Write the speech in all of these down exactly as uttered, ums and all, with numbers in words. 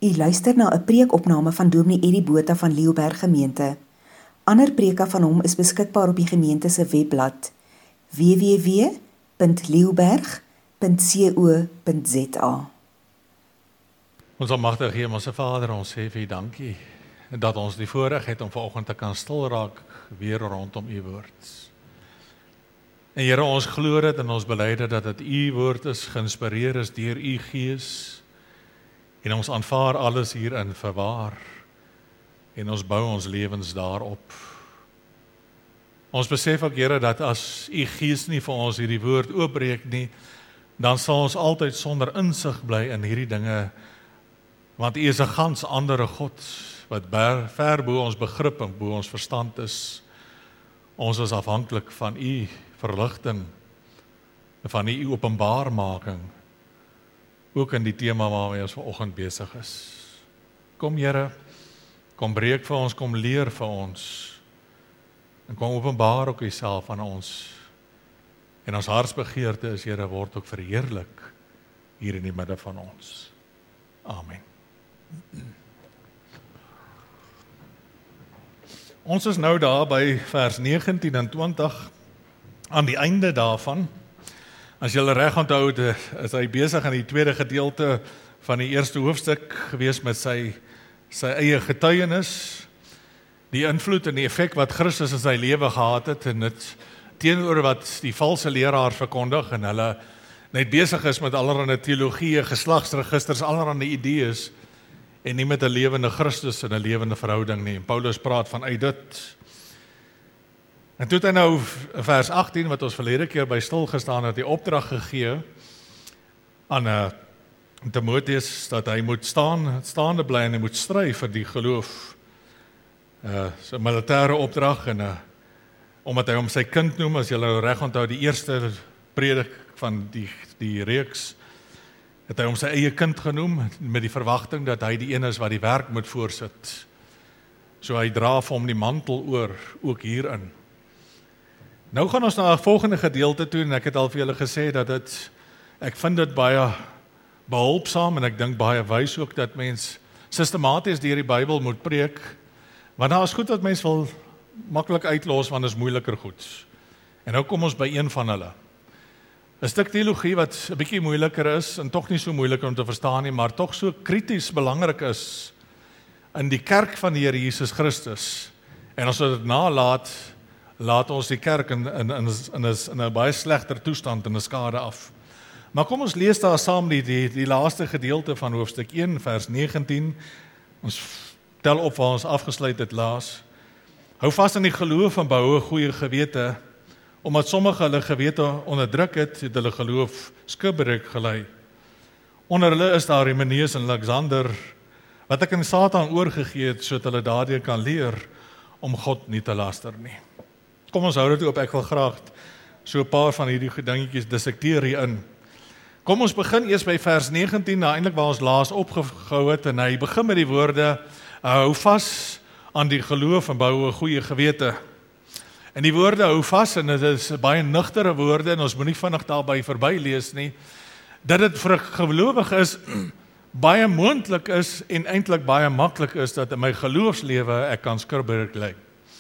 U luister na 'n preekopname van Dominee Eddie Botha van Leeuberg Gemeente. Ander preke van hom is beskikbaar op die gemeente se webblad w w w punt leeuberg punt co punt z a. Ons almagtige Hemelse Vader, ons sê vir U dankie dat ons die voorreg het om vanoggend te kan stil raak weer rondom U woord. En Here, ons glo dit en ons bely dit dat dit U woord is, geïnspireer is deur U Gees. En ons aanvaar alles hierin verwaar. En ons bou ons lewens daarop. Ons besef ook, Here, dat as U Gees nie vir ons hierdie woord oopbreek nie, dan sal ons altyd sonder insig bly in hierdie dinge, want U is 'n gans andere God, wat ver bo ons begrip en bo ons verstand is. Ons is afhanklik van U verligting, van U openbaarmaking, ook in die tema waarmee ons vanoggend besig is. Kom Here, kom breek vir ons, kom leer vir ons, en kom openbaar ook Uself aan ons. En ons hartsbegeerte is, Here, word ook verheerlik hier in die midde van ons. Amen. Ons is nou daar by vers negentien en twintig, aan die einde daarvan. As julle reg onthou, is hy besig aan die tweede gedeelte van die eerste hoofstuk gewees met sy, sy eie getuienis, die invloed en die effek wat Christus in sy lewe gehad het, en dit teenoor wat die valse leraars verkondig, en hulle net besig is met allerlei teologie, geslagsregisters, allerlei idees, en nie met 'n lewende Christus en 'n lewende verhouding nie. En Paulus praat van uit dit. En toe het hy nou vers agttien, wat ons verlede keer by stil gestaan het, die opdrag gegee aan uh, Timotheus, dat hy moet staan, staande bly en hy moet stry vir die geloof. Uh, so 'n militêre opdrag, en uh, omdat hy hom sy kind noem, as julle reg onthou, die eerste predik van die, die reeks, het hy hom sy eie kind genoem, met die verwagting dat hy die een is wat die werk moet voorsit. So hy dra vir hom die mantel oor, ook hierin. Nou gaan ons na 'n volgende gedeelte toe, en ek het al vir julle gesê dat dit, ek vind dit baie behulpsaam, en ek dink baie wys ook, dat mens sistematies deur die Bybel moet preek, want daar is goed wat mens wil maklik uitlos, want is moeiliker goed. En nou kom ons by een van hulle. 'n Stuk teologie wat 'n bietjie moeiliker is, en tog nie so moeilik om te verstaan nie, maar tog so krities belangrik is in die kerk van die Here Jesus Christus. En as ons dit nalaat, laat ons die kerk in, in, in, in, in 'n baie slegter toestand en 'n skade af. Maar kom ons lees daar saam die, die, die laaste gedeelte van hoofstuk een, vers negentien. Ons tel op waar ons afgesluit het laas. Hou vas aan die geloof en behou 'n goeie gewete, omdat sommige hulle gewete onderdruk het, het hulle geloof skibberig gelei. Onder hulle is daar Hymeneus en Alexander, wat ek aan Satan oorgegee het, sodat hulle daardeur kan leer om God nie te laster nie. Kom ons hou dit op, ek wil graag so 'n paar van hierdie gedingetjies dissekteer hierin. Kom ons begin eers by vers negentien, nou eintlik waar ons laas opgehou het, en hy begin met die woorde, hou vas aan die geloof en bou 'n goeie gewete. En die woorde hou vas, en dit is baie nugtere woorde, en ons moenie vinnig daarby verby lees nie, dat dit vir 'n gelowige is, baie moontlik is, en eintlik baie maklik is, dat in my geloofslewe ek kan skibberig lê.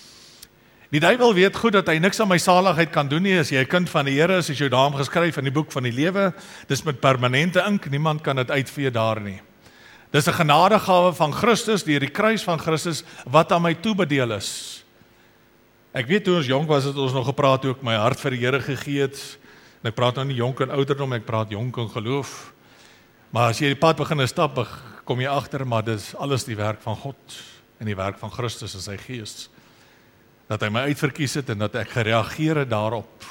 Die duiwel weet goed dat hy niks aan my saligheid kan doen nie. As jy 'n kind van die Here is, is jou naam geskryf in die boek van die lewe, dis met permanente ink, niemand kan dit uitvee daar nie. Dis 'n genadegawe van Christus, deur die kruis van Christus, wat aan my toebedeel is. Ek weet, toe ons jonk was, het ons nog gepraat, toe ek my hart vir die Here gegee het, en ek praat nou nie jonk in ouderdom, ek praat jonk in geloof, maar as jy die pad begin stap, kom jy agter, maar dis alles die werk van God, en die werk van Christus in sy gees, dat hy my uitverkies het, en dat ek gereageer het daarop.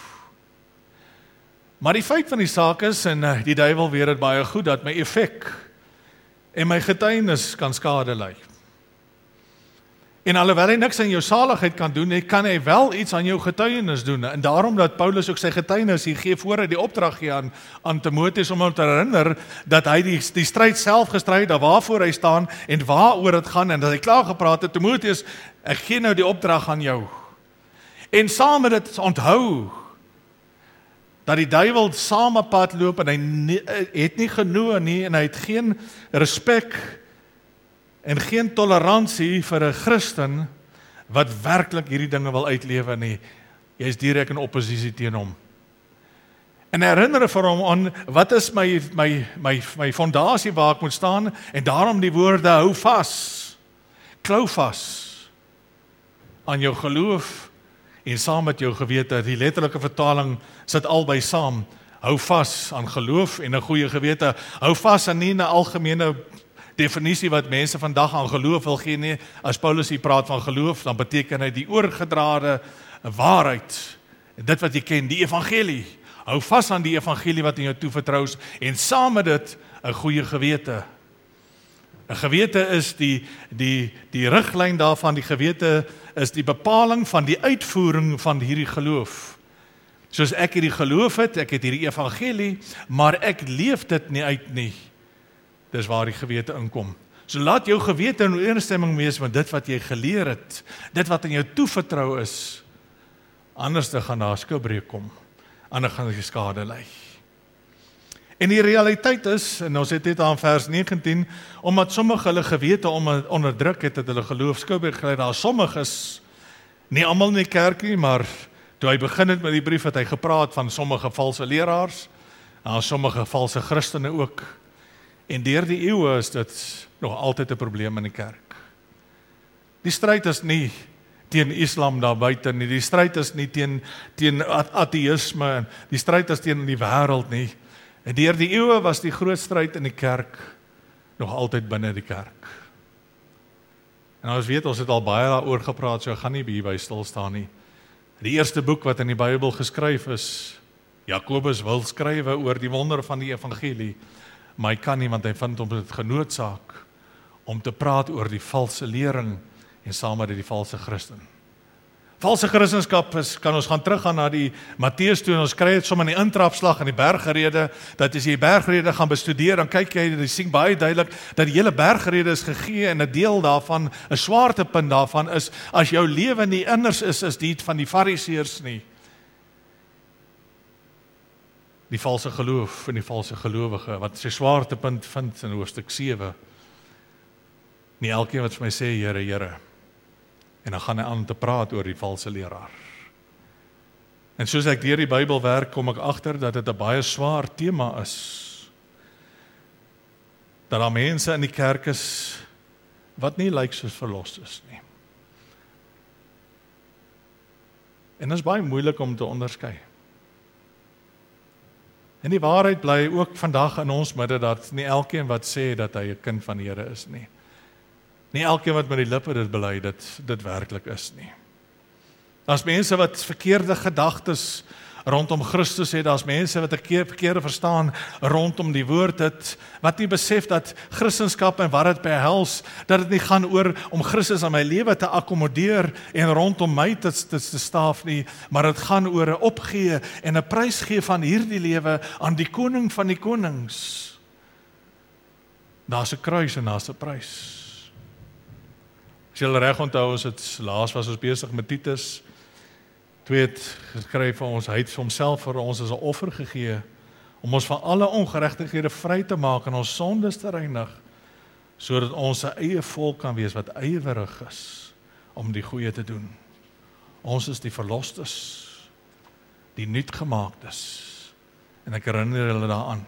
Maar die feit van die saak is, en die duiwel weet dit baie goed, dat my effek en my getuienis kan skade lei. En alhoewel hy niks aan jou saligheid kan doen, kan hy wel iets aan jou getuienis doen. En daarom dat Paulus ook sy getuienis hier gee voor hy die opdrag gee aan, aan Timotheus, om hom te herinner dat hy die, die stryd self gestry het, waarvoor hy staan en waaroor dit gaan, en dat hy klaar gepraat het, Timotheus, ek gee nou die opdrag aan jou. En saam met dit onthou, dat die duiwel saam 'n pad loop, en hy nie, het nie genoeg nie, en hy het geen respek en geen toleransie vir 'n Christen wat werklik hierdie dinge wil uitlewe nie. Jy is direk in oppositie teen hom. En herinner vir hom aan, wat is my, my, my, my fondasie waar ek moet staan, en daarom die woorde, hou vas, klou vas, aan jou geloof, en saam met jou gewete. Die letterlike vertaling sit albei saam, hou vas aan geloof en 'n goeie gewete, hou vas aan nie 'n algemene definisie wat mense vandag aan geloof wil gee nie. As Paulus hier praat van geloof, dan beteken hy die oorgedrade waarheid, dit wat jy ken, die evangelie. Hou vas aan die evangelie wat in jou toevertrou is, en saam met dit 'n goeie gewete. 'n Gewete is die, die, die riglyn daarvan, die gewete is die bepaling van die uitvoering van hierdie geloof. Soos ek hierdie geloof het, ek het hierdie evangelie, maar ek leef dit nie uit nie. Dis waar die gewete inkom. So laat jou gewete in ooreenstemming wees met dit wat jy geleer het, dit wat in jou toevertrou is. Anders dan gaan daar skilbreuk kom, anders gaan jy skade ly. En die realiteit is, en ons het dit aan vers negentien, omdat sommige hulle gewete onderdruk het, het hulle geloof skilbreuk gelei. Daar sommiges, nie almal in die kerk nie, maar toe hy begin het met die brief, het hy gepraat van sommige valse leraars, en sommige valse Christene ook. En deur die eeue is dit nog altyd 'n probleem in die kerk. Die stryd is nie teen Islam daar buite nie, die stryd is nie teen, teen ateïsme, die stryd is teen die wêreld nie. En deur die eeue was die groot stryd in die kerk nog altyd binne die kerk. En ons weet, ons het al baie daaroor gepraat, so ek gaan nie hierby stil staan nie. Die eerste boek wat in die Bybel geskryf is, Jakobus wil skrywe oor die wonder van die evangelie, maar hy kan nie, want hy vind hom dit genoodsaak om te praat oor die valse lering en saam met die valse Christen. Valse Christenskap is, kan ons gaan teruggaan na die Matteus toe, en ons kry dit sommer in die intrapslag in die bergrede, dat as jy die bergrede gaan bestudeer, dan kyk jy, jy sien baie duidelik, dat die hele bergrede is gegee, en 'n deel daarvan, 'n swaartepunt daarvan is, as jou lewe nie anders is, as die van die fariseërs nie. Die valse geloof en die valse gelowige, wat sy swaartepunt vind in hoofstuk sewe. Nie elkeen wat vir my sê, Here, Here. En dan gaan hy aan te praat oor die valse leraar. En soos ek deur die Bybel werk, kom ek agter dat dit 'n baie swaar tema is. Dat daar mense in die kerk is wat nie lyk soos verlos is nie. En dit is baie moeilik om te onderskei. En die waarheid bly ook vandag in ons midde, dat nie elkeen wat sê dat hy 'n kind van die Here is nie. Nie elkeen wat met die lippe dit bely, dit, dit werklik is nie. Daar's mense wat verkeerde gedagtes rondom Christus het, daar's mense wat 'n verkeerde verstaan rondom die woord het, wat nie besef dat Christendom en wat dit behels, dat dit nie gaan oor om Christus aan my lewe te akkommodeer en rondom my te, te, te staaf nie, maar dit gaan oor 'n opgee en 'n prys gee van hierdie lewe aan die koning van die konings. Daar's 'n kruis en daar's 'n prys. As jy reg onthou, ons het laas was ons besig met Titus twee het geskryf vir ons, hy het homself vir ons as 'n offer gegee, om ons van alle ongeregtighede vry te maak en ons sondes te reinig, sodat ons 'n eie volk kan wees wat ywerig is om die goeie te doen. Ons is die verlostes, die nuutgemaaktes, en ek herinner hulle daaraan.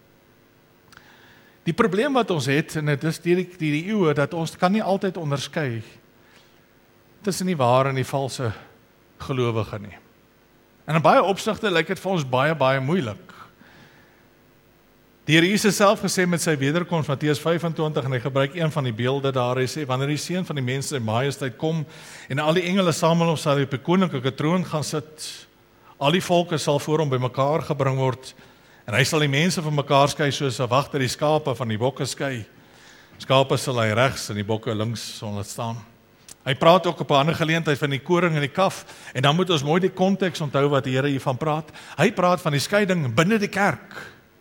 Die probleem wat ons het, en dit is deur die, die eeue, dat ons kan nie altyd onderskei tussen die ware en die valse gelowige nie. En in baie opsigte lyk dit vir ons baie, baie moeilik. Die Here Jesus self gesê met sy wederkoms, Matteus vyf en twintig, en hy gebruik een van die beelde daar, hy sê, wanneer die seun van die mens sy majesteit kom, en al die engele saam hom sal op die koninklike troon gaan sit, al die volke sal voor hom bymekaar gebring word, en hy sal die mense van mekaar skei, soos 'n wagter die skape van die bokke skei. Skape sal hy regs en die bokke links sal dit staan. Hy praat ook op 'n ander geleentheid van die koring en die kaf, en dan moet ons mooi die konteks onthou wat die Here hiervan praat. Hy praat van die skeiding binne die kerk.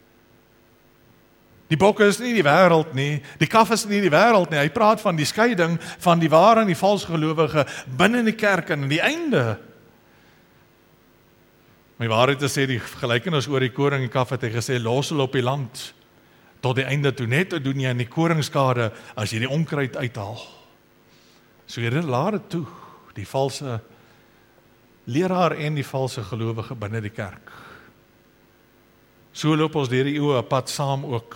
Die bokke is nie die wêreld nie, die kaf is nie die wêreld nie, hy praat van die skeiding van die ware en die valse gelowige binne die kerk, en in die einde. My waarheid te sê, die gelykenis oor die koring en kaf het hy gesê, los hulle op die land, tot die einde toe, net te doen jy in die koringskade, as jy die onkruid uithaal. So jy laat dit toe, die valse leraar en die valse gelowige binne die kerk. So loop ons deur die eeue 'n pad saam ook.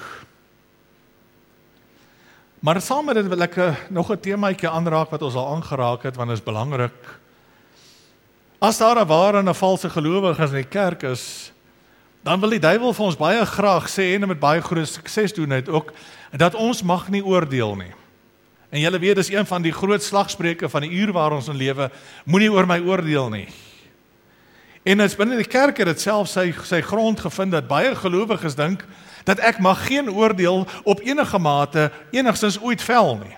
Maar saam met dit wil ek uh, nog 'n temaatjie aanraak wat ons al aangeraak het, want dit is belangrik. As daar 'n ware en 'n valse gelowige in die kerk is, dan wil die duiwel vir ons baie graag sê, en met baie groot sukses doen het ook, dat ons mag nie oordeel nie. En julle weet, dis een van die groot slagspreuke van die uur waar ons in lewe, moenie oor my oordeel nie. En as binne die kerk het dit self sy, sy grond gevind, dat baie gelowiges dink, dat ek mag geen oordeel op enige mate, enigstens ooit vel nie.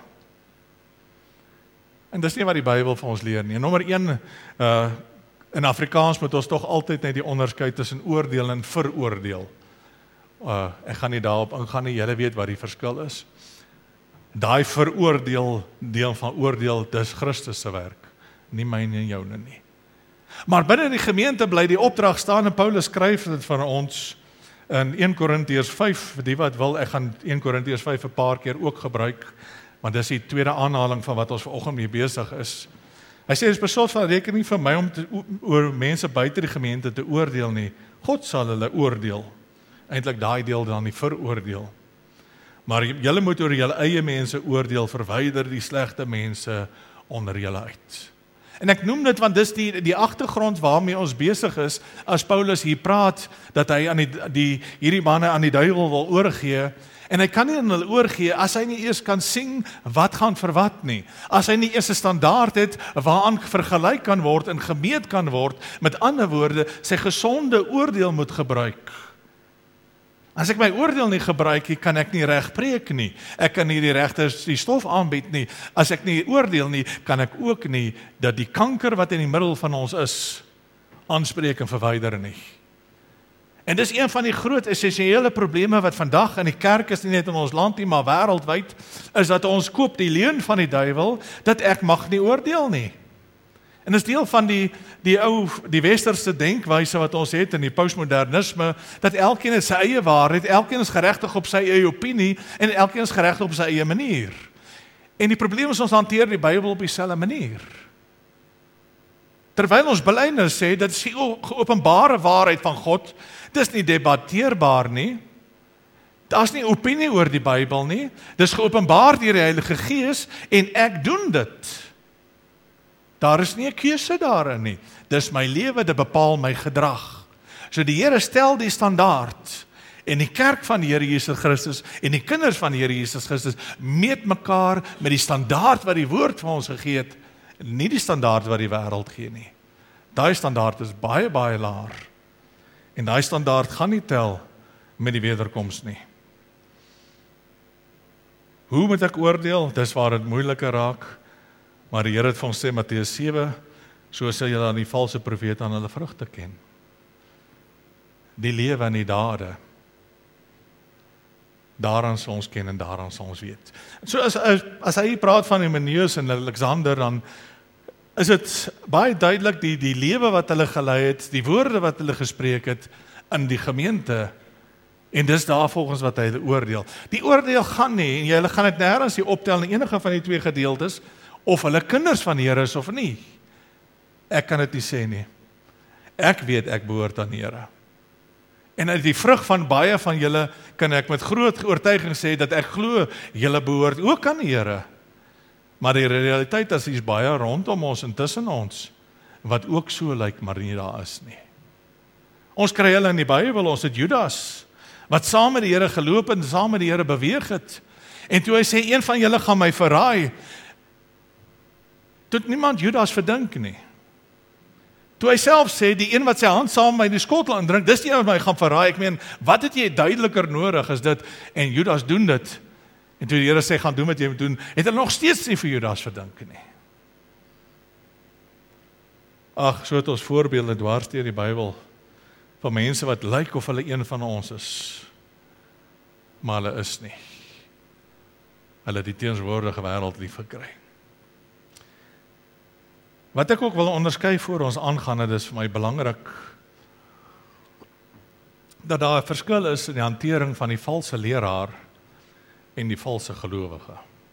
En dis nie wat die Bybel vir ons leer nie. Nommer een, uh, in Afrikaans moet ons tog altyd net die onderskeid tussen oordeel en veroordeel. Uh, ek gaan nie daarop ingaan nie, julle weet wat die verskil is. Daai veroordeel, deel van oordeel, dis Christus se werk, nie myne en joune nie. Maar binne die gemeente bly die opdrag staan, en Paulus skryf dit van ons in Eerste Korintiërs vyf, vir die wat wil, ek gaan Eerste Korintiërs vyf 'n paar keer ook gebruik, want dis die tweede aanhaling van wat ons vanoggend mee besig is. Hy sê, dis beslot van rekening vir my om te, oor mense buite die gemeente te oordeel nie. God sal hulle oordeel. Eintlik daai deel dan nie veroordeel. Maar julle moet oor julle eie mense oordeel, verwyder die slegte mense onder julle uit. En ek noem dit want dis die, die agtergrond waarmee ons besig is, as Paulus hier praat, dat hy aan die, die, hierdie manne aan die duiwel wil oorgee, en hy kan nie aan hulle oorgee, as hy nie eers kan sien, wat gaan vir wat nie, as hy nie eers 'n standaard het, waaraan vergelyk kan word, en gemeet kan word, met ander woorde, sy gesonde oordeel moet gebruik. As ek my oordeel nie gebruik nie, kan ek nie reg preek nie. Ek kan nie die regte die stof aanbied nie. As ek nie oordeel nie, kan ek ook nie dat die kanker wat in die middel van ons is, aanspreek en verwyder nie. En dis een van die groot essensiële probleme wat vandag in die kerk is, nie net in ons land nie, maar wêreldwyd, is dat ons koop die leuen van die duiwel, dat ek mag nie oordeel nie. En dis deel van die, die ou, die westerse denkwyse wat ons het in die postmodernisme, dat elkeen het sy eie waarheid, elkeen is geregtig op sy eie opinie, en elkeen is geregtig op sy eie manier. En die probleem is ons hanteer die Bybel op dieselfde manier. Terwyl ons belydenis sê, dat is die geopenbare waarheid van God, dis nie debatteerbaar nie, daar's nie opinie oor die Bybel nie, dis geopenbaar deur die Heilige Gees, en ek doen dit. Daar is nie 'n keuse daarin nie. Dis my lewe, dit bepaal my gedrag. So die Here stel die standaard, en die kerk van die Here Jesus Christus, en die kinders van die Here Jesus Christus, meet mekaar met die standaard wat die woord vir ons gegee het, nie die standaard wat die wêreld gee nie. Daai standaard is baie, baie laer. En daai standaard gaan nie tel met die wederkoms nie. Hoe moet ek oordeel? Dis waar dit moeiliker raak. Maar die Here het vir ons sê, Matteus sewe, so sal julle aan die valse profete aan hulle vrugte ken. Die lewe en die dade. Daaraan sal ons ken en daaraan sal ons weet. So as, as, as hy praat van Hymenaeus en Alexander, dan is dit baie duidelik die, die lewe wat hulle gelei het, die woorde wat hulle gespreek het in die gemeente, en dis daar volgens wat hy oordeel. Die oordeel gaan nie, en julle gaan dit nêrens hier optel in enige van die twee gedeeltes, of hulle kinders van die Here is of nie. Ek kan dit nie sê nie. Ek weet ek behoort aan die Here. En uit die vrug van baie van julle kan ek met groot oortuiging sê dat ek glo julle behoort ook aan die Here. Maar die realiteit is is baie rondom ons en tussen ons wat ook so lyk, maar nie daar is nie. Ons kry hulle in die Bybel, ons het Judas wat saam met die Here geloop en saam met die Here beweeg het. En toe hy sê een van julle gaan my verraai, toe niemand Judas verdink nie. Toe hy self sê, die een wat sy hand saam met my die skottel indrink, dis die een wat my gaan verraai. Ek meen, wat het jy duideliker nodig as dit? En Judas doen dit. En toe die Here sê, gaan doen wat jy moet doen, het hulle nog steeds nie vir Judas verdink nie. Ag, so het ons voorbeelde dwars deur die Bybel, van mense wat lyk of hulle een van ons is, maar hulle is nie. Hulle het die teenswoordige wêreld lief gekry. Wat ek ook wil onderskei voor ons aangaan, dit is vir my belangrik, dat daar 'n verskil is in die hantering van die valse leraar en die valse gelowige.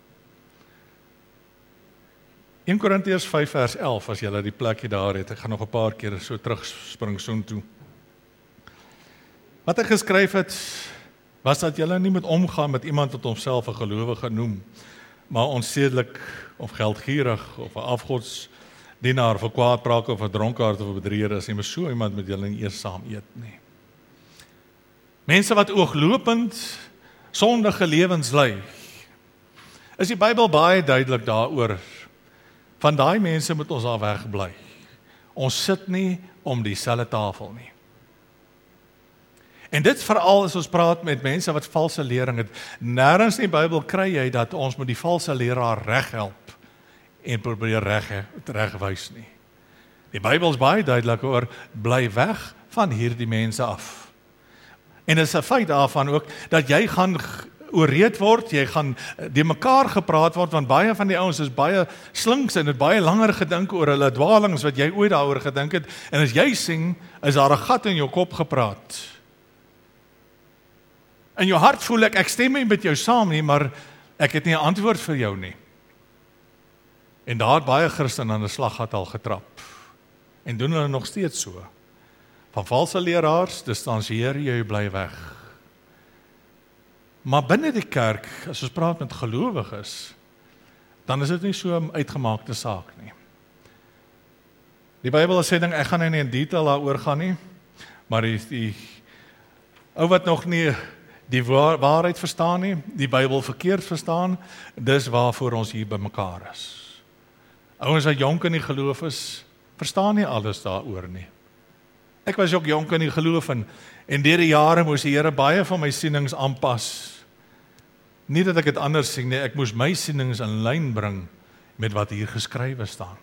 Eerste Korintiërs vyf vers elf, as julle die plekkie daar het, ek gaan nog 'n paar keer so terugspring soontoe. Wat hy geskryf het, was dat julle nie moet omgaan met iemand wat homself 'n gelowige noem, maar onsedelik of geldgierig of 'n afgodsdienaar of 'n kwaadpraker of 'n dronkaard of 'n bedrieger is nie, maar so iemand met julle nie eers saam eet nie. Mense wat ooglopend sondige lewens lei, is die Bybel baie duidelik daaroor. Van daai mense moet ons daar wegbly. Ons sit nie om dieselfde tafel nie. En dit veral as ons praat met mense wat valse lering het. Nêrens in die Bybel kry jy dat ons moet die valse leraar reghelp en probeer reg regwys nie. Die Bybel is baie duidelik oor bly weg van hierdie mense af. En dit is 'n feit daarvan ook dat jy gaan ooreed word, jy gaan die mekaar gepraat word, want baie van die ouens is baie slinks en het baie langer gedink oor hulle dwalings wat jy ooit daaroor gedink het, en as jy sing, is daar 'n gat in jou kop gepraat. In jou hart voel ek, ek stem nie met jou saam nie, maar ek het nie 'n antwoord vir jou nie. En daar het baie Christene aan 'n slaggat al getrap, en doen hulle nog steeds so. Van valse leraars, distansieer jy, bly weg. Maar binne die kerk, as ons praat met gelowiges, dan is dit nie so 'n uitgemaakte saak nie. Die Bybel sê ding, ek gaan nie in detail daaroor gaan nie, maar die, die ou wat nog nie die waar, waarheid verstaan nie, die Bybel verkeerd verstaan, dis waarvoor ons hier bymekaar is. Ouens wat jonk in die geloof is, verstaan nie alles daaroor nie. Ek was ook jonk in die geloof en, en deur die jare moes die Here baie van my sienings aanpas. Nie dat ek dit anders sien nie, ek moes my sienings in lyn bring met wat hier geskrywe staan.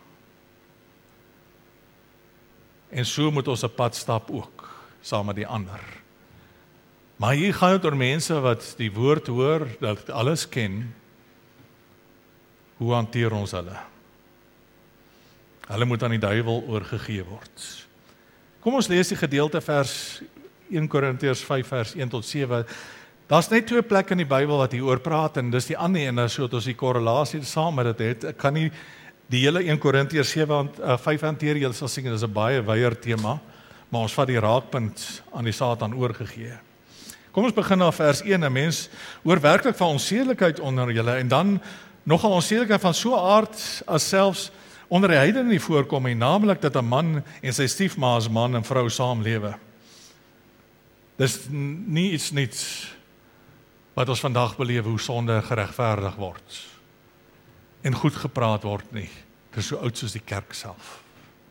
En so moet ons 'n pad stap ook, saam met die ander. Maar hier gaan dit oor mense wat die woord hoor, dat alles ken. Hoe hanteer ons hulle? Hulle moet aan die duiwel oorgegee word. Kom ons lees die gedeelte vers Eerste Korintiërs vyf vers een tot sewe. Daar's net twee plekke in die Bybel wat hier oor praat, en dis die ander en so dat ons die korrelasie saam met dit het. Ek kan nie die hele Eerste Korintiërs vyf hanteer, julle sal sien, dit is 'n baie wyeer tema, maar ons vat die raakpunt aan die Satan oorgegee. Kom ons begin na vers een. 'n Mens hoor werklik van onsedelikheid onder julle, en dan nogal onsedelikheid van so 'n aard as selfs onder die heidene nie voorkom, en naamlik dat 'n man en sy stiefma as man en vrou saamlewe. Dis nie iets niets wat ons vandag beleef, hoe sonde geregverdig word en goed gepraat word nie. Dit is so oud soos die kerk self.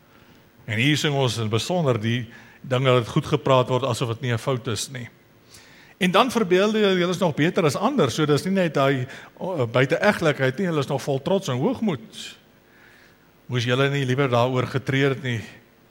En hier sing ons in besonder die dinge wat goed gepraat word asof dit nie 'n fout is nie. En dan verbeel jy, julle is nog beter as ander, so dis nie net daai buite-eglikheid nie, julle is nog vol trots en hoogmoed. Moes julle nie liewer daaroor getree het nie?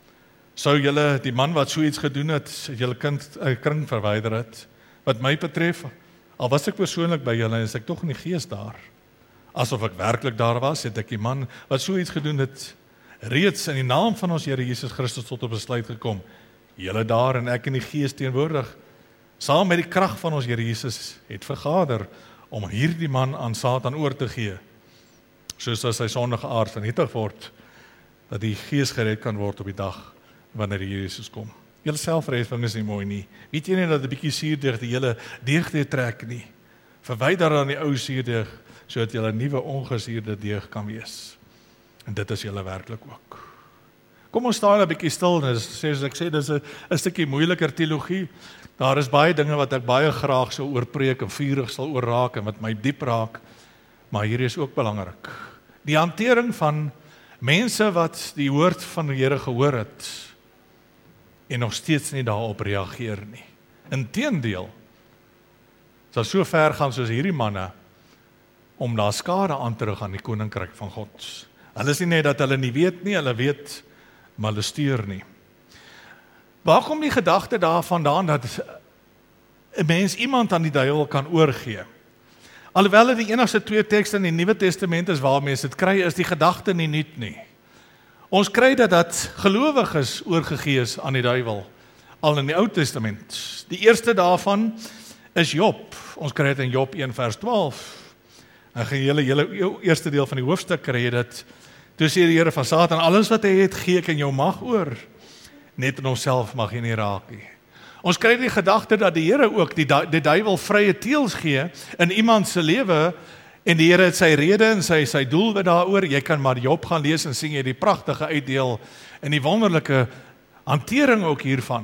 Sou julle die man wat so iets gedoen het, julle kind uit kring verwyder het? Wat my betref, al was ek persoonlik by julle, is ek tog in die gees daar. Asof ek werklik daar was, het ek die man wat so iets gedoen het, reeds in die naam van ons Here Jesus Christus tot 'n besluit gekom. Julle daar en ek in die gees teenwoordig, saam met die krag van ons Here Jesus, het vergader om hierdie man aan Satan oor te gee, soos as sy sondige aard vernietig word, dat die gees gered kan word op die dag wanneer die Jesus kom. Julle selfreding is nie mooi nie. Weet jy nie dat 'n bietjie suurdeeg die hele deeg trek nie? Verwyder dan die ou suurdeeg, sodat julle 'n nuwe ongesuurde deeg kan wees. En dit is julle werklik ook. Kom ons staan 'n bietjie stil, en soos ek sê, dis 'n 'n stukkie moeiliker teologie. Daar is baie dinge wat ek baie graag sou oorpreek en vurig sal oor raak en wat my diep raak, maar hier is ook belangrik. Die hantering van mense wat die woord van die Here gehoor het en nog steeds nie daarop reageer nie. Inteendeel, sal so ver gaan soos hierdie manne om daar skade aan te rig aan die koninkryk van God. Hulle is nie net dat hulle nie weet nie, hulle weet, maar hulle stuur nie. Waar kom die gedagte daarvandaan dat 'n mens iemand aan die duiwel kan oorgee? Alhoewel dit die enigste twee tekste in die Nuwe Testament is waar mense dit kry, is die gedagte nie nuut nie. Ons kry dat dat gelowiges oorgegee is aan die duiwel. al in die Ou Testament. Die eerste daarvan is Job. Ons kry dit in Job een vers twaalf. En die hele, hele eerste deel van die hoofstuk kry jy dit. Toe sê die Here van Satan, alles wat hy het, gee ek in jou mag oor. Net in homself mag jy nie raak nie. Ons kry die gedagte dat die Here ook die, die duiwel vrye teels gee in iemand se lewe, en die Here het sy rede en sy, sy doelwit daaroor. Jy kan maar Job gaan lees en sien jy die pragtige uitdeel en die wonderlike hantering ook hiervan.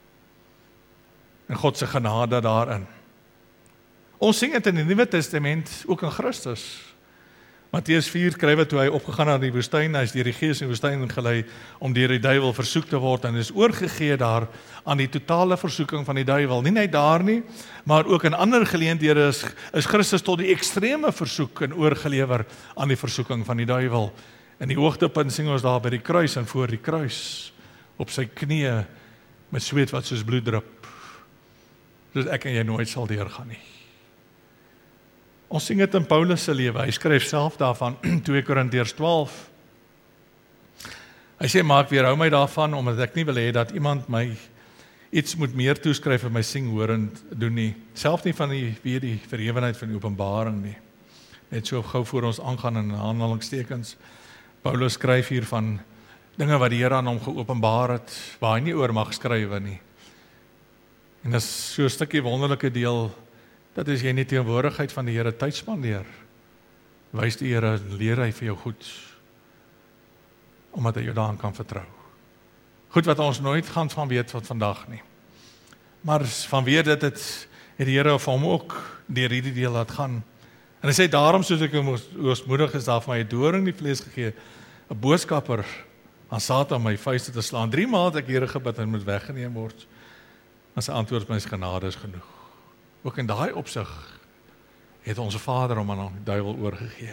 En God se genade daarin. Ons sien dit in die Nuwe Testament, ook in Christus. Matteus vier skryf toe hy opgegaan na die woestyn, hy is deur die Gees in die woestyn gelei om deur die duiwel versoek te word en is oorgegee daar aan die totale versoeking van die duiwel. Nie net daar nie, maar ook in ander geleenthede is, is Christus tot die ekstreme versoek en oorgelewer aan die versoeking van die duiwel. In die hoogtepunt sien ons daar by die kruis en voor die kruis, op sy knieë met sweet wat soos bloed drup. Dus ek en jy nooit sal deurgaan nie. Ons sien dit in Paulus se lewe. Hy skryf self daarvan twee Korintiërs twaalf. Hy sê, maar ek weerhou my daarvan, omdat ek nie wil hê dat iemand my iets moet meer toeskryf en my sing horend doen nie. Self nie van die, weer die verhewenheid van die openbaring nie. Net so gou voor ons aangaan in aanhalingstekens. Paulus skryf hier van dinge wat die Here aan hom geopenbaar het, waar hy nie oor mag skrywe nie. En dis so 'n stukkie wonderlike deel, dat as jy in die teenwoordigheid van die Here tyd spandeer, wys die Here, leer hy vir jou goed, omdat hy jou daaraan kan vertrou. Goed wat ons nooit gaan van weet wat vandag nie. Maar vanweer dit het, het die Here vir hom ook deur hierdie deel laat gaan. En hy sê, daarom soos ek oosmoedig is, daar vir my 'n doring in die vlees gegee, 'n boodskapper aan Satan my vuiste te slaan. Drie maal het ek Here gebid en moet weggeneem word. En sy antwoord, my genade is genoeg. Ook in daai opsig het ons Vader hom aan die duiwel oorgegee.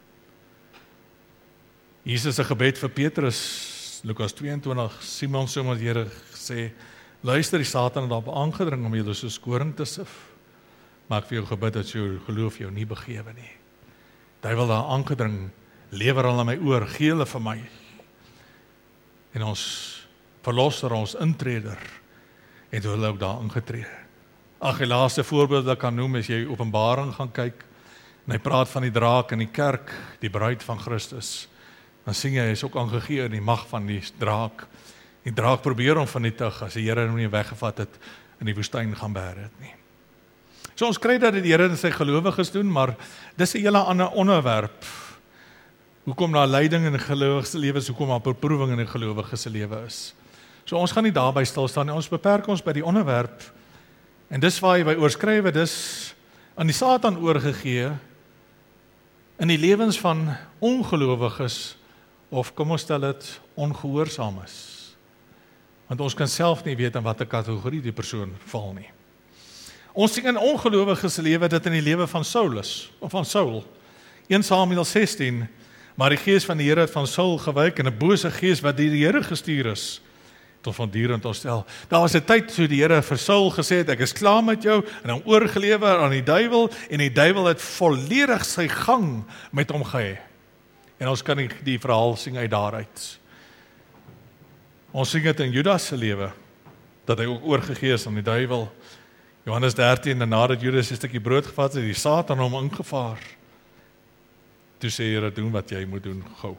Jesus se gebed vir Petrus, Lukas tweeëntwintig, Simon so met die Here sê, luister, die Satan het daarop aangedring om julle soos koring te sif. Maar ek vir jou gebid dat jou geloof jou nie begewe nie. Duiwel daar aangedring, lewer hulle aan my oor, gee hulle vir my. En ons verlosser, ons intreder, het hulle ook daar ingetree. Ag, die laaste voorbeeld wat ek kan noem, is jy Openbaring gaan kyk, en hy praat van die draak in die kerk, die bruid van Christus. Dan sien jy, hy is ook aangegee in die mag van die draak. Die draak probeer hom van die tug, as die Here hom nie weggevat het, in die woestyn gaan bære het nie. So ons kry dat die Here in sy gelowiges doen, maar dis 'n hele ander onderwerp. Hoekom daar lyding in die gelowiges se lewe is, hoekom daar beproewing in die gelowiges se lewe is. So ons gaan nie daarby stil staan nie, ons beperk ons by die onderwerp. En dis waar hy by oorskrywe, dis aan die Satan oorgegee in die lewens van ongelowiges, of kom ons stel dit, ongehoorsaam is. Want ons kan self nie weet in watter kategorie die persoon val nie. Ons sien in ongelowiges se lewe dit in die lewe van Saulus, of van Saul. Eerste Samuel sestien, maar die gees van die Here het van Saul gewyk, en 'n bose gees wat deur die Here gestuur is, tot voortdurend ontstel. Daar was 'n tyd toe die Here vir Saul gesê het, ek is klaar met jou, en hom oorgelewer aan die duiwel, en die duiwel het volledig sy gang met hom gehê. En ons kan die, die verhaal sien uit daaruit. Ons sien dit in Judas se lewe, dat hy ook oorgegee is aan die duiwel. Johannes dertien, en nadat Judas 'n stukkie brood gevat het, het die Satan hom ingevaar. Toe sê Here, doen wat jy moet doen, gou.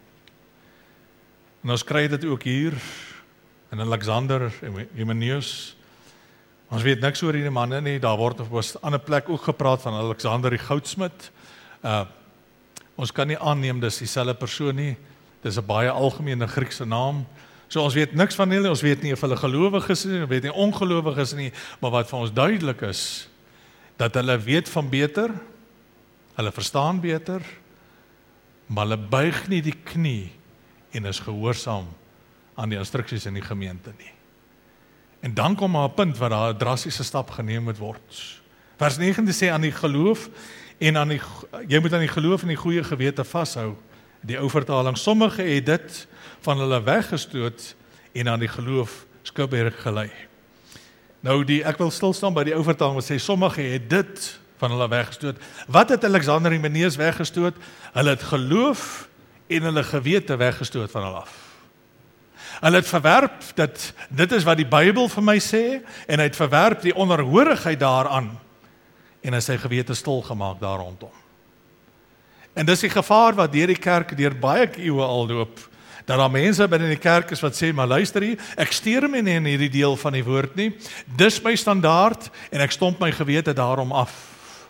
En ons kry dit ook hier, en Alexander en Hymenaeus. Ons weet niks oor die manne nie, daar word op 'n ander plek ook gepraat van Alexander die goudsmid. Uh, ons kan nie aanneem dis dieselfde persoon nie, dis 'n baie algemene Griekse naam. So ons weet niks van hulle, ons weet nie of hulle gelowiges is nie, ons weet nie ongelowiges nie, maar wat vir ons duidelik is, dat hulle weet van beter, hulle verstaan beter, maar hulle buig nie die knie en is gehoorsaam aan die instruksies in die gemeente nie. En dan kom maar 'n punt waar daar 'n drastiese stap geneem moet word. Vers negentien sê aan die geloof en aan die jy moet aan die geloof en die goeie gewete vashou. Die ou vertaling, sommige het dit van hulle weggestoot en aan die geloof skibberg gelei. Nou die ek wil stil staan by die ou vertaling wat sê sommige het dit van hulle weggestoot. Wat het Alexander en Hymenaeus weggestoot? Hulle het geloof en hulle gewete weggestoot van hulle af. Hulle het verwerp dat dit is wat die Bybel vir my sê, en hy het verwerp die onderhoorigheid daaraan, en hy sy gewete stil gemaak daar rondom. En dis die gevaar wat deur die kerk deur baie eeue al loop, dat daar mense binne die kerk is wat sê, maar luister hier, ek steur my nie in hierdie deel van die woord nie, dis my standaard, en ek stomp my gewete daarom af.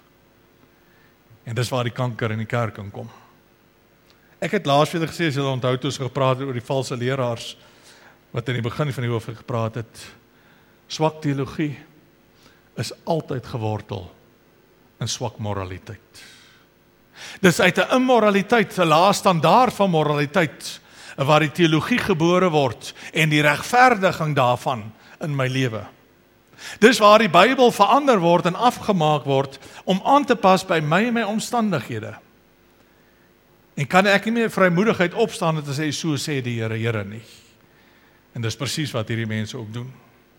En dis waar die kanker in die kerk in kom. Ek het laas weer gesê, as julle onthou toe ons gepraat het oor die valse leraars, wat in die begin van die hoofstuk gepraat het, swak teologie is altyd gewortel in swak moraliteit. Dis uit 'n immoraliteit, 'n lae standaard van moraliteit, waar die teologie gebore word, en die regverdiging daarvan in my lewe. Dis waar die Bybel verander word en afgemaak word, om aan te pas by my en my omstandighede. En kan ek nie meer vrymoedigheid opstaan en te sê, so sê die Here, Here nie. En dis presies wat hierdie mense ook doen.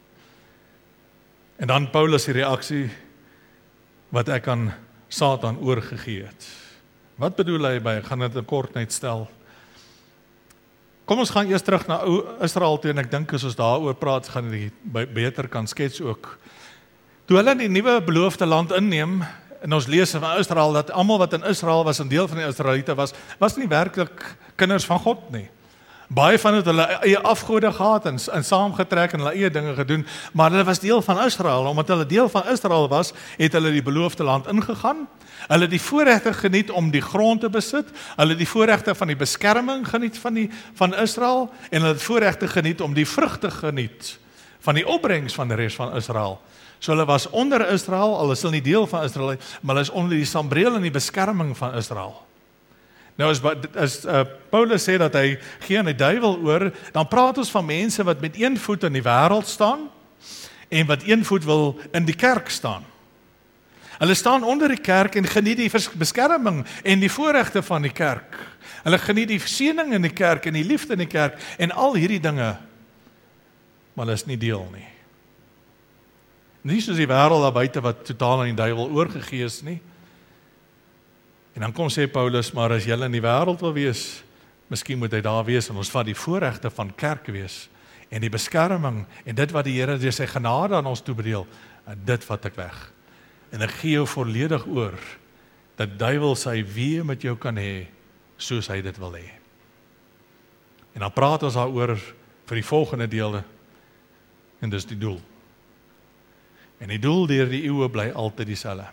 En dan Paulus die reaksie, wat ek aan Satan oorgegee het. Wat bedoel hy by, ek gaan dit in kort net stel. Kom ons gaan eers terug na Israel toe, en ek dink as ons daaroor praat, gaan die beter kan skets ook. Toe hulle die nuwe beloofde land inneem, en ons lees van Israel, dat almal wat in Israel was, 'n deel van die Israeliete was, was nie werklik kinders van God nie. Baie van het hulle eie afgode gehad, en, en saamgetrek, en hulle eie dinge gedoen, maar hulle was deel van Israel, omdat hulle deel van Israel was, het hulle die beloofde land ingegaan, hulle die voorregte geniet om die grond te besit, hulle die voorregte van die beskerming geniet van, die, van Israel, en hulle het voorregte geniet om die vrugte geniet, van die opbrengs van die res van Israel. So hulle was onder Israel, al is hulle nie deel van Israel, maar hulle is onder die sambreel en die beskerming van Israel. Nou as, as uh, Paulus sê dat hy gee aan die duiwel oor, dan praat ons van mense wat met een voet in die wêreld staan, en wat een voet wil in die kerk staan. Hulle staan onder die kerk en geniet die beskerming en die voorregte van die kerk. Hulle geniet die seëning in die kerk en die liefde in die kerk en al hierdie dinge, maar hulle is nie deel nie. Nie soos die wêreld daar buite wat totaal aan die duiwel oorgegee is nie. En dan kom sê Paulus, maar as julle in die wêreld wil wees, miskien moet hy daar wees, en ons vat die voorregte van kerk wees, en die beskerming, en dit wat die Here deur sy genade aan ons toebedeel, en dit vat ek weg. En ek gee jou volledig oor, dat duiwel sy wee met jou kan hê, soos hy dit wil hê. En dan praat ons daaroor vir die volgende dele, en dis die doel. En die doel deur die eeue bly altyd dieselfde.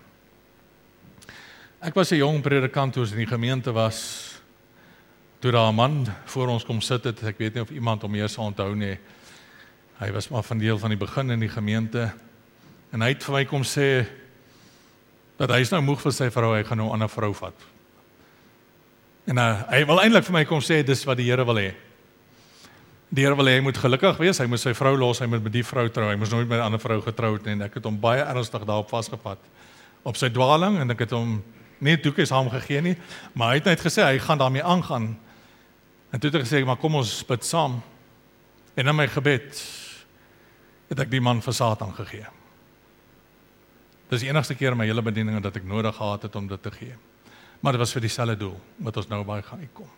Ek was 'n jong predikant toe ons in die gemeente was, toe daar 'n man voor ons kom sit het, ek weet nie of iemand hom eers sal onthou nie, hy was maar van deel van die begin in die gemeente, en hy het vir my kom sê, dat hy is nou moeg vir sy vrou, hy gaan nou 'n ander vrou vat. En uh, hy wil eintlik vir my kom sê, dis wat die Here wil hê. Die Here wil hê, hy moet gelukkig wees, hy moet sy vrou los, hy moet met die vrou trou, hy moes nooit met 'n ander vrou getroud nie, en ek het hom baie ernstig daarop vasgevat, op sy dwaling, en ek het hom nie toekies aan hom gegee nie, maar hy het net gesê, hy gaan daarmee aangaan. En toe het hy gesê, maar kom ons bid saam. En in my gebed, het ek die man vir Satan gegee. Dis die enigste keer in my hele bediening dat ek nodig gehad het om dit te gee. Maar dit was vir dieselfde doel, wat ons nou baie gaan uitkom.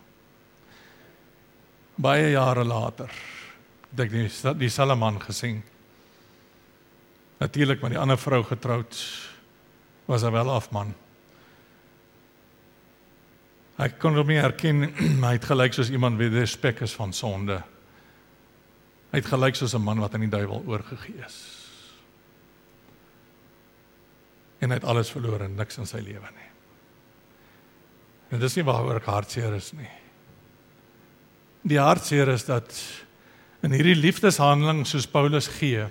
Baie jare later, het ek die, dieselfde man gesien. Natuurlik met die ander vrou getroud, was hy wel af man. Hy kon hom nie herken, maar hy het gelyk soos iemand wie die spek is van sonde. Hy het gelyk soos 'n man wat aan die duiwel oorgegee is. En hy het alles verloor en niks in sy lewe nie. En dis nie waaroor ek hartseer is nie. Die hartseer is dat in hierdie liefdeshandeling soos Paulus gee,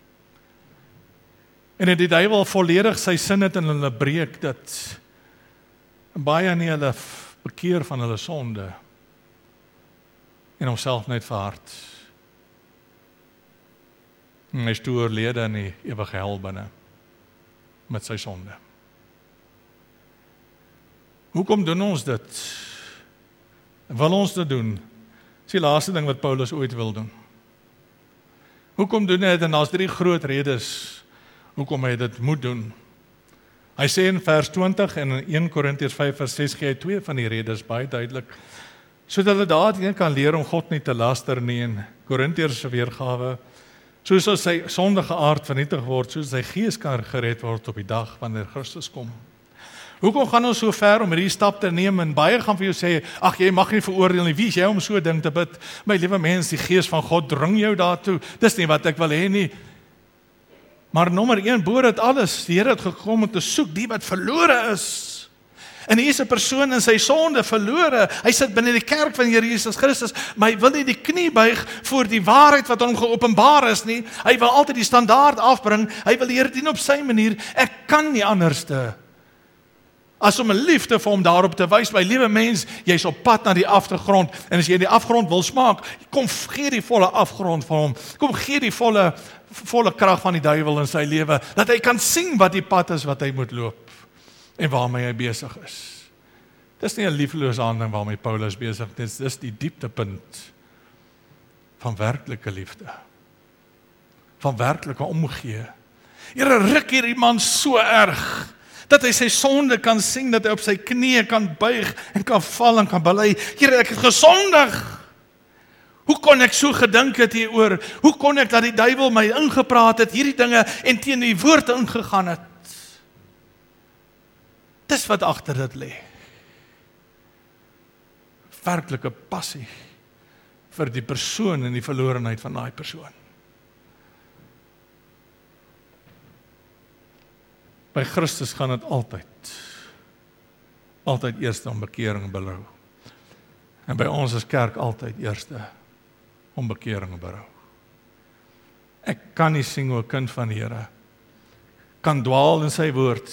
en dat die duiwel volledig sy sin het in hulle breek, dat baie nie hulle bekeer van hulle sonde en homself net verhard. En hy is toe oorlede in die ewige hel binne met sy sonde. Hoekom doen ons dit? Wil ons dit doen? Dis die laaste ding wat Paulus ooit wil doen. Hoekom doen hy dit? En daar's drie groot redes hoekom hy dit moet doen. Hy sê in vers twintig en in Eerste Korintiërs vyf vers ses gee hy twee van die redes baie duidelik. sodat hulle daardie kan leer om God nie te laster nie, en Korintiërs se weergawe, soos as sy sondige aard vernietig word, soos sy gees kan gered word op die dag wanneer Christus kom. Hoekom gaan ons so ver om hierdie stap te neem, en baie gaan vir jou sê, ag jy mag nie veroordeel nie, wie is jy om so 'n ding te bid? My liewe mens, die gees van God dring jou daartoe, dis nie wat ek wil hê nie. Maar nommer een, bo dit alles, die Here het gekom om te soek die wat verlore is. En hier is 'n persoon in sy sonde verlore. Hy sit binne die kerk van Here Jesus Christus, maar hy wil nie die knie buig voor die waarheid wat hom geopenbaar is nie. Hy wil altyd die standaard afbring. Hy wil die Here dien op sy manier. Ek kan nie anderste as om 'n liefde vir hom daarop te wys. My liewe mens, jy's op pad na die afgrond, en as jy in die afgrond wil smaak, kom gee die volle afgrond vir hom. Kom gee die volle volle krag van die duiwel in sy lewe, dat hy kan sien wat die pad is wat hy moet loop en waarmee hy besig is. Dis nie 'n lieflose handeling waarmee Paulus besig is, dis die dieptepunt van werklike liefde, van werklike omgee. Here, ruk hierdie man so erg, dat hy sy sonde kan sien, dat hy op sy knieë kan buig en kan val en kan bely, Here, ek het gesondig. Hoe kon ek so gedink het hieroor? Hoe kon ek dat die duiwel my ingepraat het, hierdie dinge, en teen die woord ingegaan het? Dis wat agter dit lê. Werklike passie vir die persoon en die verlorenheid van daai persoon. By Christus gaan dit altyd, altyd eerste om bekering en berou. En by ons as kerk altyd eerste om bekering en berou. Ek kan nie sien hoe 'n kind van die Here kan dwaal in sy woord.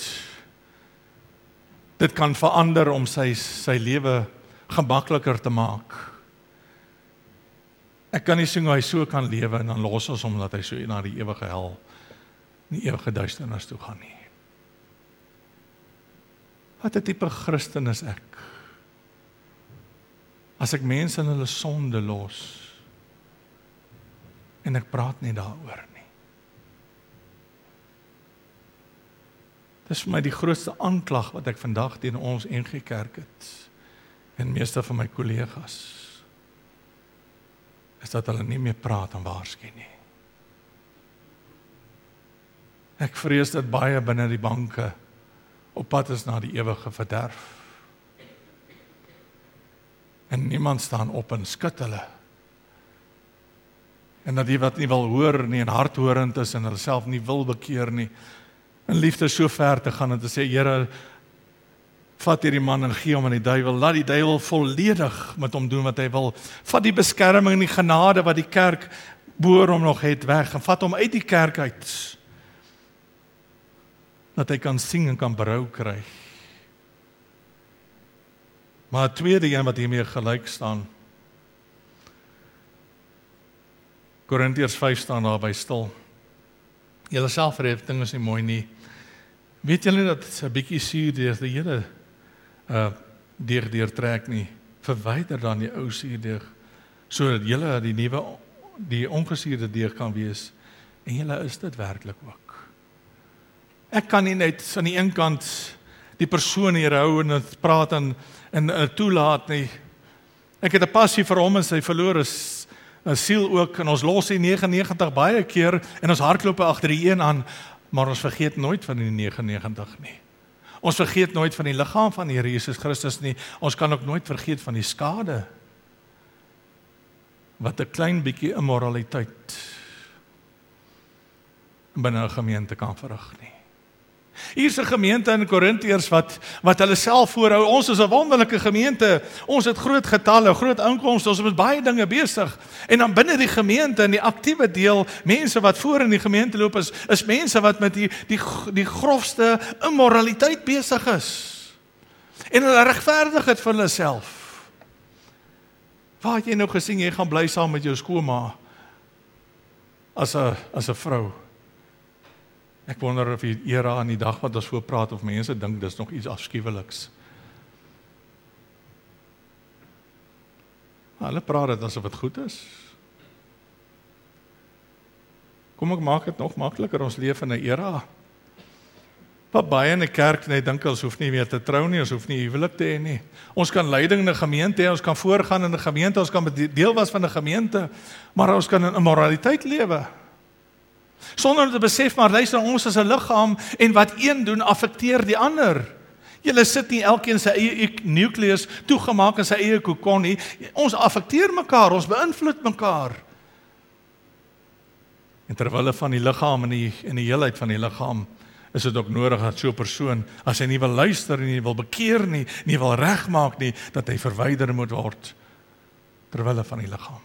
Dit kan verander om sy, sy lewe gemakliker te maak. Ek kan nie sien hoe hy so kan lewe en dan los ons hom dat hy so na die ewige hel, die ewige duisternis toe gaan nie. Wat 'n tipe Christen is ek? As ek mense in hulle sonde los, en ek praat nie daaroor nie. Dis vir my die grootste aanklag wat ek vandag teen ons N G Kerk het, en meeste van my kollegas, is dat hulle nie meer praat en waarsku nie. Ek vrees dat baie binne die banke op pad is na die ewige verderf. En niemand staan op en skud hulle. En dat die wat nie wil hoor nie en hardhorend is en hulle self nie wil bekeer nie, in liefde so ver te gaan en te sê, Here, vat hierdie man en gee hom aan die duiwel, laat die duiwel volledig met hom doen wat hy wil, vat die beskerming en die genade wat die kerk boor hom nog het weg, en vat hom uit die kerk uit, dat hy kan sing en kan berou kry. Maar 'n tweede een wat hiermee gelyk staan, Korintiërs vyf staan daarby stil. Julle selfverhefting is nie mooi nie. Weet julle dat 'n bietjie suur deur die hele uh, deeg deurtrek nie, verwyder dan die ou suurdeeg, sodat julle die nuwe, die ongesuurde deeg kan wees, en julle is dit werklik ook. Ek kan nie net aan die een kant die persoon hier hou en het praat en, en uh, toelaat nie. Ek het 'n passie vir hom en sy verlore siel ook, en ons los die negenennegentig baie keer, en ons hardloop agter die een aan, maar ons vergeet nooit van die negenennegentig nie. Ons vergeet nooit van die liggaam van die Here Jesus Christus nie. Ons kan ook nooit vergeet van die skade wat 'n klein bietjie immoraliteit binne 'n gemeente kan verrig nie. Hier is 'n gemeente in Korintiërs wat wat hulle self voorhou. Ons is 'n wonderlike gemeente. Ons het groot getalle, groot inkomste, ons is met baie dinge besig. En dan binne die gemeente, in die aktiewe deel, mense wat voor in die gemeente loop is, is mense wat met die die die grofste immoraliteit besig is. En hulle regverdig dit vir hulle self. Waar het jy nou gesien jy gaan bly saam met jou skoonma as 'n as 'n vrou? Ek wonder of die era aan die dag wat ons voor praat, of mense dink dis nog iets afskuweliks. Hulle praat dit asof dit goed is. Kom ek maak dit nog makliker, ons leef in 'n era Wat baie in die kerk net dink ons hoef nie meer te trou nie, ons hoef nie huwelik te hê nie. Ons kan leiding in 'n gemeente hê, ons kan voorgaan in 'n gemeente, ons kan deel was van 'n gemeente, maar ons kan in immoraliteit lewe. Sonder om te besef, maar luister, ons is 'n liggaam en wat een doen affekteer die ander. Julle sit nie elkeen sy eie nucleus toegemaak in sy eie kokon nie. Ons affekteer mekaar, ons beïnvloed mekaar. En terwille van die liggaam en die in die heelheid van die liggaam is dit ook nodig dat so 'n persoon, as hy nie wil luister nie, wil bekeer nie, nie wil regmaak nie, dat hy verwyder moet word terwille van die liggaam.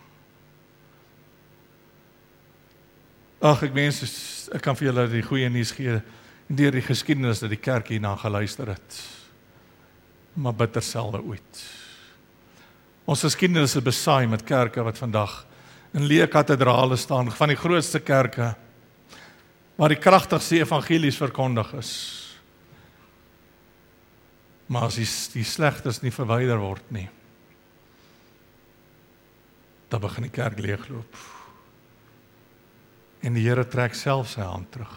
Ag, ek mens, ek kan vir julle die goeie nuus gee, deur die geskiedenis dat die kerk hierna geluister het. Maar bitter selde ooit. Ons geskiedenis is besaai met kerke wat vandag in leë kathedrale staan, van die grootste kerke, waar die kragtigste evangelies verkondig is. Maar as die, die slegtes nie verwyder word nie, dan begin die kerk leegloop. En die Here trek self sy hand terug.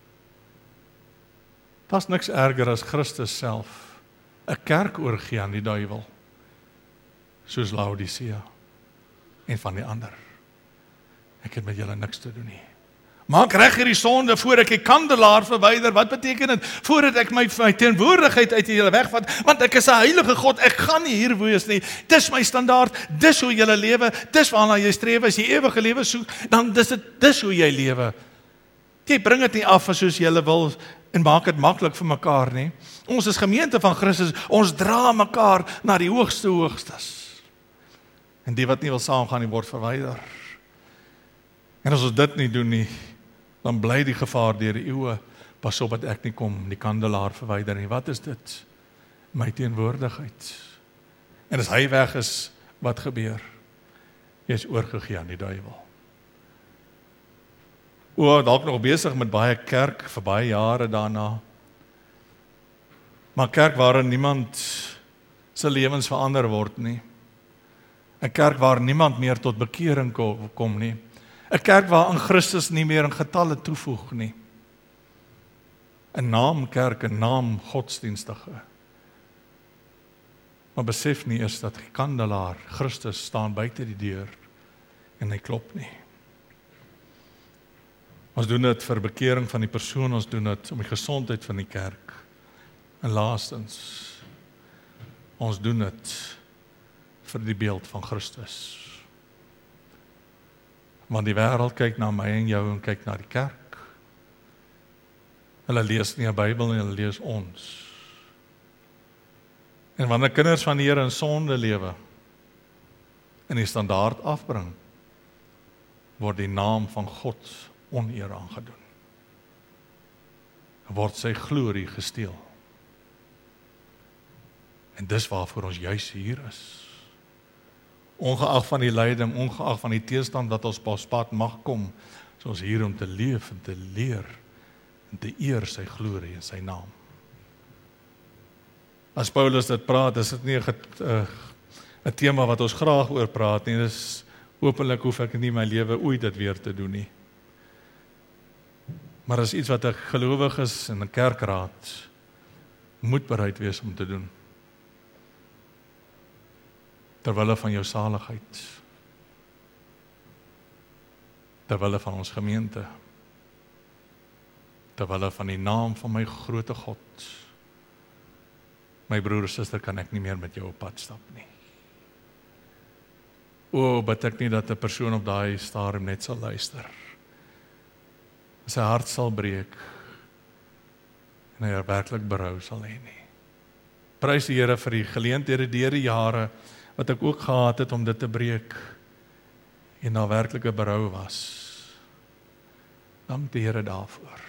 Daar's niks erger as Christus self 'n kerk oorgee aan die duiwel, soos Laodicea en van die ander. Ek het met julle niks te doen nie. Maak reg hierdie sonde voordat ek die kandelaar verwyder. Wat beteken dit? Voordat ek my, my teenwoordigheid uit julle wegvat, want ek is 'n heilige God, ek gaan nie hier wees nie. Dis my standaard, dis hoe julle lewe, dis waarna jy streef, as jy ewige lewe soek, dan dis dit, dis hoe jy lewe. Jy bring dit nie af soos julle wil en maak dit maklik vir mekaar nie. Ons is gemeente van Christus, ons dra mekaar na die hoogste hoogstes. En die wat nie wil saamgaan, die word verwyder. En as ons dit nie doen nie, dan bly die gevaar deur die eeue, pas op dat ek nie kom, die kandelaar verwyder nie. Wat is dit? My teenwoordigheid. En as hy weg is, wat gebeur? Jy is oorgegee aan die duiwel. O, dalk nog besig met baie kerk, vir baie jare daarna. Maar kerk waarin niemand sy lewens verander word nie. 'n Kerk waar niemand meer tot bekering kom nie. 'n Kerk waar aan Christus nie meer in getalle toevoeg nie. 'n Naam kerk, 'n naam godsdienstige. Maar besef nie is dat die kandelaar, Christus, staan buite die deur en hy klop nie. Ons doen dit vir bekering van die persoon, ons doen dit om die gesondheid van die kerk. En laastens, ons doen dit vir die beeld van Christus. Want die wêreld kyk na my en jou en kyk na die kerk. Hulle lees nie 'n Bybel nie, hulle lees ons. En wanneer kinders van die Here in sonde lewe en die standaard afbring, word die naam van God oneer aangedoen. Word sy glorie gesteel. En dis waarvoor ons juis hier is. Ongeag van die lyding, ongeag van die teestand wat ons op pad mag kom, is ons hier om te leef en te leer en te eer sy glorie en sy naam. As Paulus dit praat, is dit nie 'n 'n tema wat ons graag oor praat nie. Dis hopelik hoef ek nie my lewe ooit dit weer te doen nie. Maar is iets wat ek gelowig is in 'n kerkraad moet bereid wees om te doen. Terwille van jou saligheid. Terwille van ons gemeente. Terwille van die naam van my groote God. My broer en suster, kan ek nie meer met jou op pad stap nie. O, bid ek nie dat 'n persoon op daai stadium net sal luister. Sy hart sal breek en hy werklik berou sal hê nie. Prys die Here vir die geleenthede deur die jare wat ek ook gehad het om dit te breek en daar werklike berou was. Dank die Here daarvoor.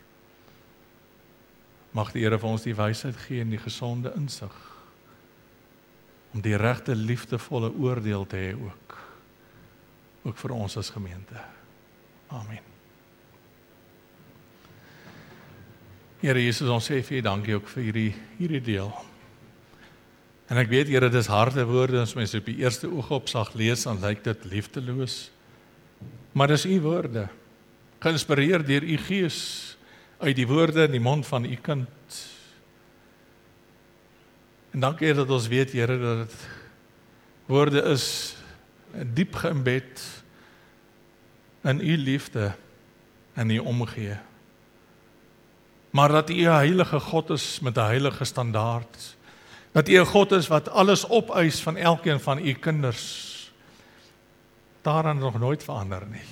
Mag die Here vir ons die wysheid gee en die gesonde insig om die regte liefdevolle oordeel te hê ook. Ook vir ons as gemeente. Amen. Here Jesus, ons sê vir U dankie ook vir hierdie hierdie deel. En ek weet, Here, dis harde woorde as mens op die eerste oogopslag lees, dan lyk dit liefdeloos. Maar dis U woorde, geïnspireer deur U Gees, uit die woorde in die mond van u kind. En dankie Here dat ons weet, Here, dat dit woorde is diep geëmbed in u liefde en u omgee. Maar dat u 'n heilige God is met 'n heilige standaard. Dat u 'n God is wat alles opeis van elkeen van u kinders. Daaraan nog nooit verander nie.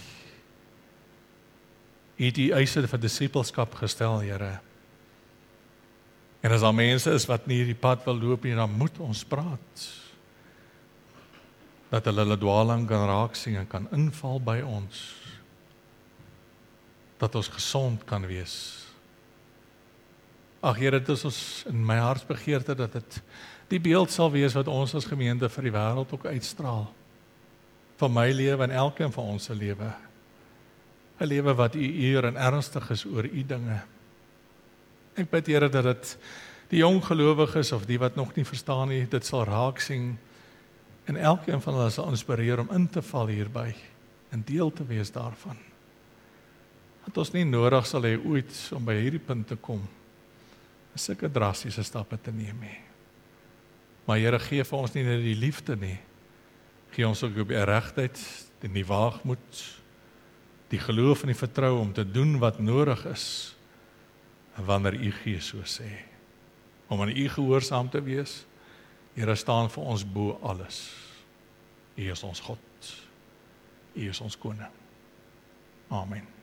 U het die eise vir disippelskap gestel, Here. En as daar mense is wat nie die pad wil loop nie, dan moet ons praat. Dat hulle hulle dwaling kan raak sien en kan inval by ons. Dat ons gesond kan wees. Ag Here, dit is ons in my hartsbegeerte dat dit die beeld sal wees wat ons as gemeente vir die wêreld ook uitstraal. Van my lewe en elkeen van ons se lewe. 'n Lewe wat u eer en ernstig is oor u dinge. Ek bid Here dat dit die jong gelowiges of die wat nog nie verstaan nie, dit sal raak sien en elkeen van hulle sal inspireer om in te val hierby en deel te wees daarvan. Dat ons nie nodig sal hê ooit om by hierdie punt te kom, sulke drastiese stappe te neem nie. Maar Here, gee vir ons nie net die liefde nie, gee ons ook die regheid, die waagmoed, die geloof en die vertroue om te doen wat nodig is, wanneer u Gees so sê. Om aan u gehoorsaam te wees, Here, staan vir ons bo alles. U is ons God, u is ons koning. Amen.